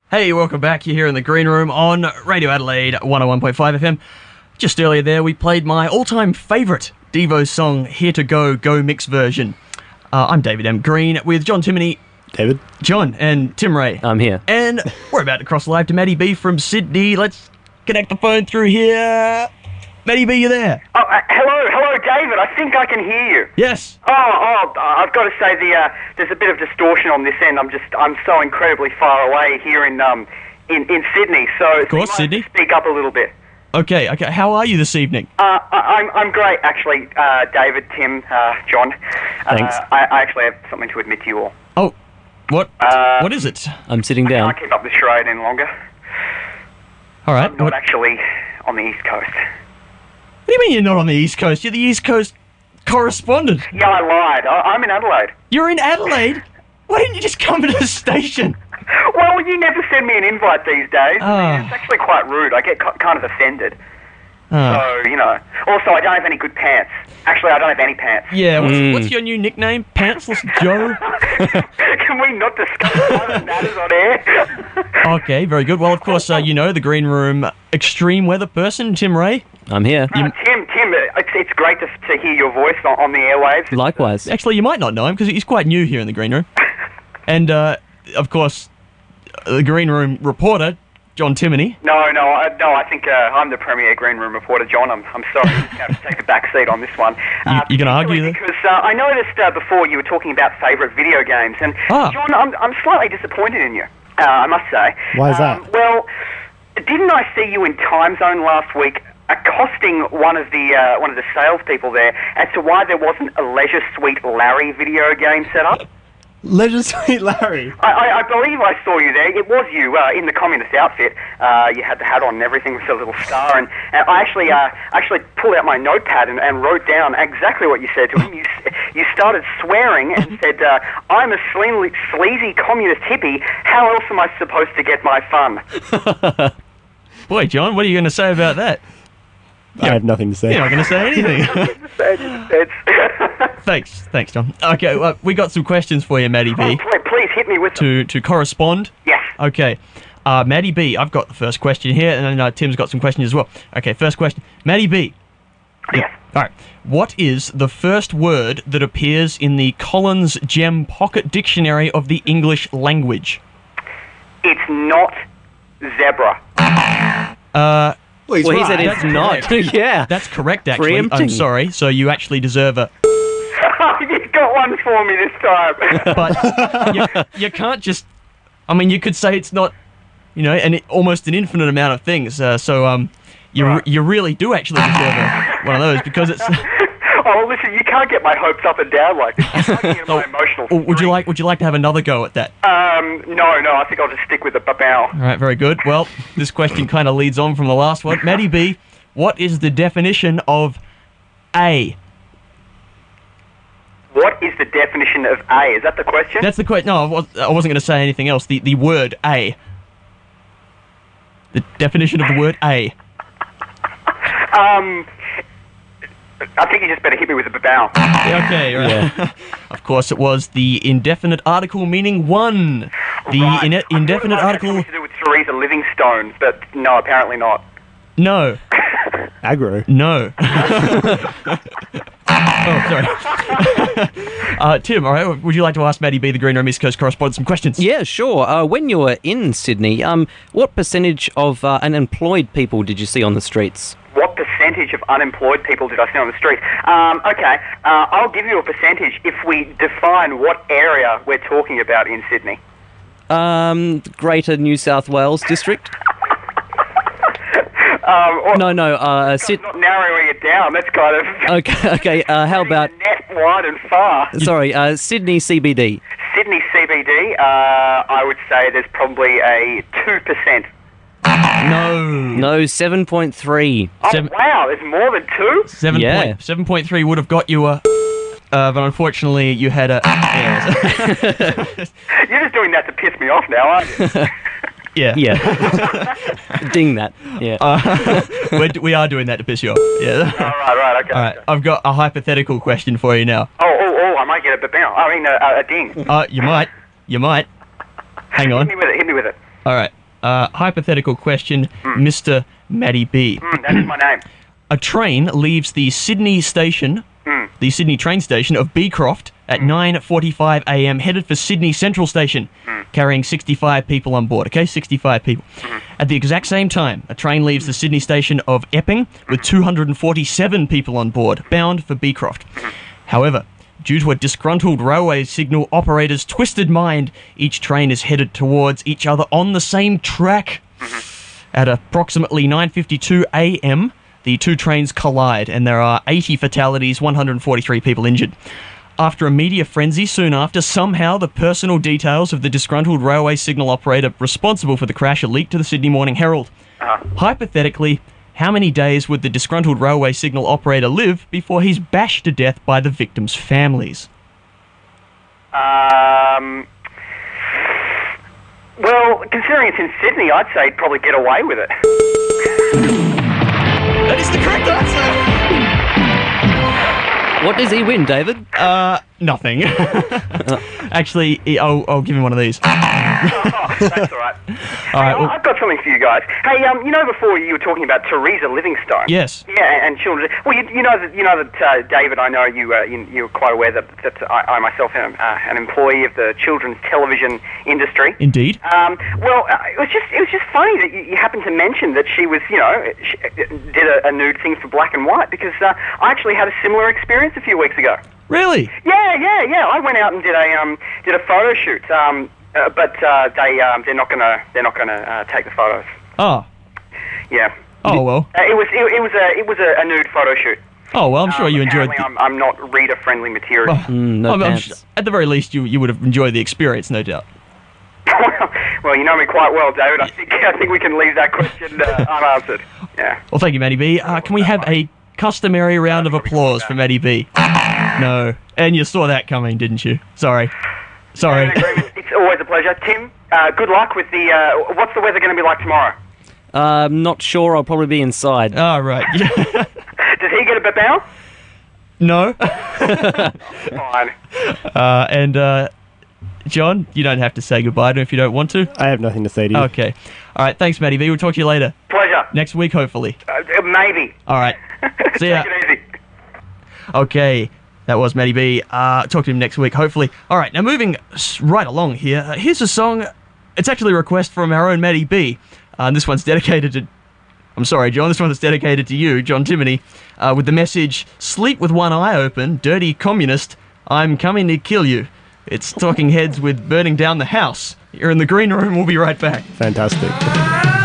Hey, welcome back. You're here in the Green Room on Radio Adelaide 101.5 FM. Just earlier there, we played my all-time favourite Devo song, Here to Go, Go Mix version. I'm David M. Green with John Timoney, David, John, and Tim Ray. I'm here. And we're about to cross live to Maddie B from Sydney. Let's connect the phone through here. Maddie B, you there? Oh, hello, David. I think I can hear you. Yes. I've got to say there's a bit of distortion on this end. I'm so incredibly far away here in Sydney. So of course, so you might Sydney. have to speak up a little bit. Okay. How are you this evening? I'm great, actually. David, Tim, John. Thanks. I actually have something to admit to you all. Oh, what is it? I'm sitting I down. can't keep up this charade any longer. All right. I'm not actually on the East Coast. What do you mean you're not on the East Coast? You're the East Coast correspondent. Yeah, I lied. I'm in Adelaide. You're in Adelaide? Why didn't you just come to the station? Well, you never send me an invite these days. Ah. It's actually quite rude. I get kind of offended. Oh. So, Also, I don't have any good pants. Actually, I don't have any pants. Yeah, what's your new nickname? Pantsless Joe? Can we not discuss private matters on air? Okay, very good. Well, of course, the Green Room extreme weather person, Tim Ray. I'm here. Tim, it's great to hear your voice on the airwaves. Likewise. Actually, you might not know him because he's quite new here in the Green Room. And, of course, the Green Room reporter, John Timoney. No, I think I'm the premier Green Room reporter, John. I'm sorry to have to take a back seat on this one. You gonna argue that? Because I noticed before you were talking about favourite video games, and John, I'm slightly disappointed in you, I must say. Why is that? Well, didn't I see you in Time Zone last week accosting one of the salespeople there as to why there wasn't a Leisure Suite Larry video game set up? Leisure Suite Larry. I believe I saw you there. It was you in the communist outfit. You had the hat on and everything with a little star. And I actually pulled out my notepad and wrote down exactly what you said to him. You started swearing and said, "I'm a sleazy communist hippie. How else am I supposed to get my fun?" Boy, John, what are you going to say about that? I have nothing to say. You're not going to say anything. Thanks, John. Okay, well, we got some questions for you, Maddie B. Please hit me with them. To correspond. Yes. Okay. Maddie B, I've got the first question here, and then Tim's got some questions as well. Okay, first question. Maddie B. Yes. All right. What is the first word that appears in the Collins Gem Pocket Dictionary of the English Language? It's not zebra. Well, he said it's not. Yeah. That's correct, actually. Preempting. I'm sorry. So you actually deserve a... You got one for me this time. But you can't just... I mean, you could say it's not, almost an infinite amount of things. You really do actually deserve one of those because it's... Oh, well, listen, you can't get my hopes up and down like this. You're taking my emotional Would you like to have another go at that? No, I think I'll just stick with the bow. All right, very good. Well, this question kind of leads on from the last one. Maddie B, what is the definition of A? What is the definition of A? Is that the question? That's the question. No, I wasn't going to say anything else. The word A. The definition of the word A. I think you just better hit me with a bow. Okay, right. Yeah. Of course, it was the indefinite article meaning one. The indefinite article... Something to do with Teresa Livingstone, but no, apparently not. No. Aggro. No. Oh, sorry. Tim, all right, would you like to ask Maddie B, the Green Room East Coast correspondent, some questions? Yeah, sure. When you were in Sydney, what percentage of unemployed people did you see on the streets? What percentage of unemployed people did I see on the street? Okay, I'll give you a percentage if we define what area we're talking about in Sydney. Greater New South Wales district? No. Not narrowing it down. That's kind of... Okay. How about... net wide and far. Sorry, Sydney CBD. Sydney CBD, I would say there's probably a 2%. No, 7.3. Oh, wow, there's more than 2? 7.3 would have got you a... but unfortunately, you had a... You're just doing that to piss me off now, aren't you? Yeah. Ding that. Yeah. We are doing that to piss you off. Yeah. Right, okay. All right, I've got a hypothetical question for you now. Oh, I might get a ding. You might. Hang on. Hit me with it. All right. Hypothetical question, Mr. Matty B. That is my name. A train leaves the Sydney station, the Sydney train station of Beecroft at 9:45 a.m. headed for Sydney Central Station, carrying 65 people on board. Okay, 65 people. At the exact same time, a train leaves the Sydney station of Epping with 247 people on board, bound for Beecroft. However, due to a disgruntled railway signal operator's twisted mind, each train is headed towards each other on the same track. At approximately 9:52 a.m., the two trains collide, and there are 80 fatalities, 143 people injured. After a media frenzy soon after, somehow the personal details of the disgruntled railway signal operator responsible for the crash are leaked to the Sydney Morning Herald. Hypothetically, how many days would the disgruntled railway signal operator live before he's bashed to death by the victims' families? Well, considering it's in Sydney, I'd say he'd probably get away with it. That is the correct answer! What does he win, David? Nothing. Actually, I'll give him one of these. That's all right. All right, Hey, well- I've got something for you guys. Hey, you know, before you were talking about Teresa Livingstone. Yes. Yeah, and children. Well, you know that David. I know you're quite aware that I myself am an employee of the children's television industry. Indeed. It was just funny that you happened to mention that she was, she did a nude thing for Black and White, because I actually had a similar experience a few weeks ago. Really? Yeah. I went out and did a photo shoot. But they're not gonna take the photos. Oh. Yeah. Oh, well. It was a nude photo shoot. Oh, well, I'm sure you enjoyed Apparently I'm not reader-friendly material. No I'm pants. at the very least, you would have enjoyed the experience, no doubt. Well, you know me quite well, David. I think we can leave that question unanswered. Yeah. Well, thank you, Matty B. Can we have a customary round of applause for Matty B? No. And you saw that coming, didn't you? Sorry. It's always a pleasure. Tim, good luck with the... what's the weather going to be like tomorrow? Not sure. I'll probably be inside. Oh, right. Does he get a bow? No. Fine. And John, you don't have to say goodbye to him if you don't want to. I have nothing to say to you. Okay. All right, thanks, Matty B. We'll talk to you later. Pleasure. Next week, hopefully. Maybe. All right. See ya. Take it easy. Okay. That was Matty B. Talk to him next week, hopefully. All right, now moving right along here. Here's a song. It's actually a request from our own Matty B. This one's dedicated to... I'm sorry, John. This one's dedicated to you, John Timoney, with the message, "Sleep with one eye open, dirty communist. I'm coming to kill you." It's Talking Heads with "Burning Down the House." You're in the green room. We'll be right back. Fantastic.